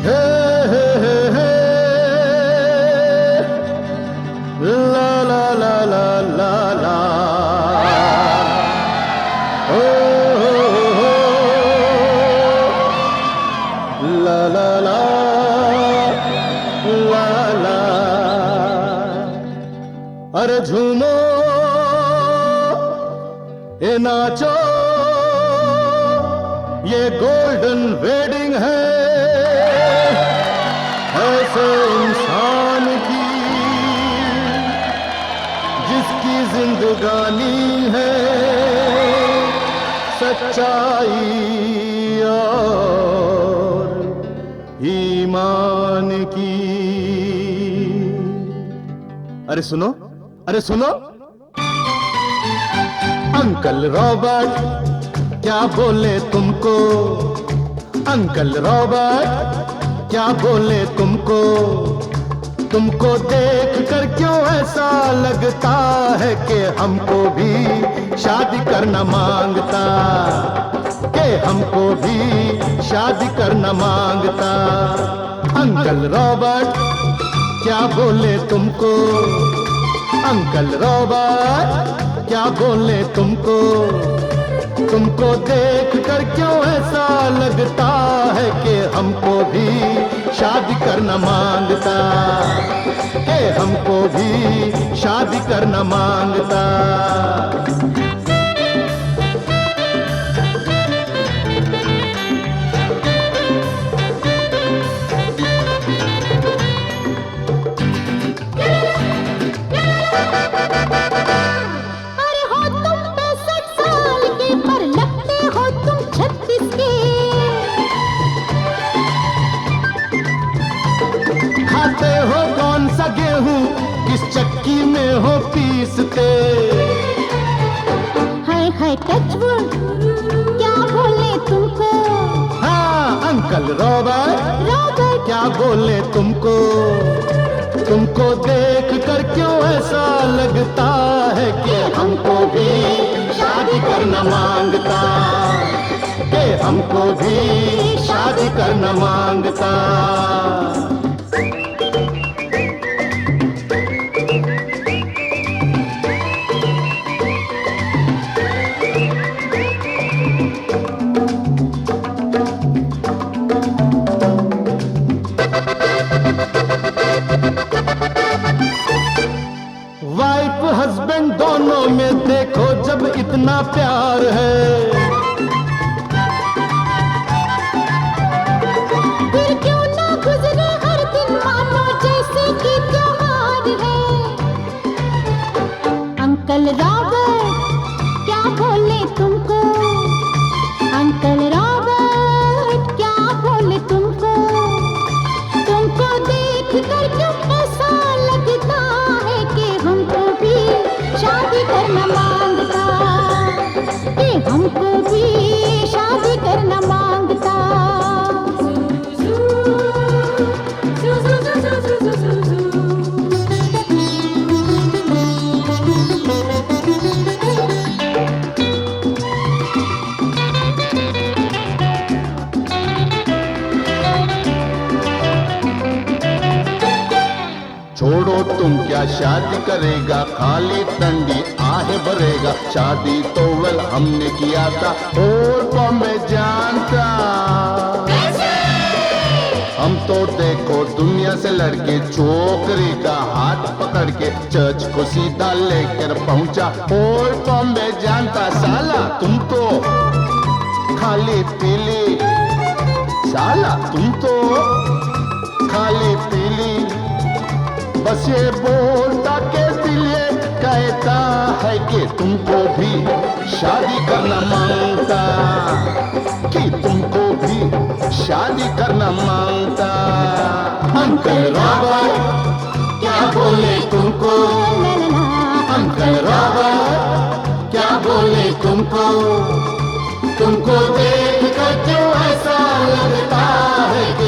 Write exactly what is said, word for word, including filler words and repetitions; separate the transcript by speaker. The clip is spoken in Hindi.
Speaker 1: हे हे हे हे ला ला ला ला ला ला ओ हो हो ला ला ला ला ला। अरे झूमो ये नाचो, ये गोल्डन वेडिंग है ऐसे इंसान की जिसकी जिंदगानी है सच्चाई और ईमान की। अरे सुनो, अरे सुनो, अंकल रॉबर्ट क्या बोले तुमको, अंकल रॉबर्ट क्या बोले तुमको, तुमको देख कर क्यों ऐसा लगता है कि हमको भी शादी करना मांगता, कि हमको भी शादी करना मांगता। अंकल रॉबर्ट क्या बोले तुमको, अंकल रॉबर्ट क्या बोले तुमको, तुमको देख कर क्यों ऐसा लगता है कि हमको भी शादी करना मांगता, कि हमको भी शादी करना मांगता। खाते हो कौन सा गेहूं, किस चक्की में हो पीसते।
Speaker 2: हाय हाय टचवुड क्या बोले तुमको,
Speaker 1: हाँ अंकल रॉबर्ट
Speaker 2: रॉबर्ट
Speaker 1: क्या बोले तुमको, तुमको देख कर क्यों ऐसा लगता है कि हमको भी शादी करना मांगता, कि हमको भी शादी करना मांगता। वाइफ हस्बैंड दोनों में देखो जब इतना प्यार है,
Speaker 2: फिर क्यों ना गुजरे हर दिन मानो जैसे कि त्योहार है। अंकल रॉबर्ट क्या बोले तुमको, अंकल रॉबर्ट क्या बोले तुमको, तुमको देख कर क्यों ऐसा लगता है कि हमको भी शादी करना मांगता, कि हमको भी शादी करना मांगता।
Speaker 1: छोड़ो तुम क्या शादी करेगा, खाली टंडी आहे भरेगा। शादी तो वेल हमने किया था और बॉम्बे जानता, हम तो देखो दुनिया से लड़के छोकरी का हाथ पकड़ के चर्च को सीधा लेकर पहुंचा और बॉम्बे जानता। साला तुम तो खाली पीली, साला तुम तो खाली पीली, बस ये बोलता के दिल ये कहता है कि तुमको भी शादी करना मांगता, कि तुमको भी शादी करना मांगता। अंकल रॉबर्ट क्या बोले तुमको, अंकल रॉबर्ट क्या बोले तुमको, तुमको देख कर क्यों ऐसा लगता है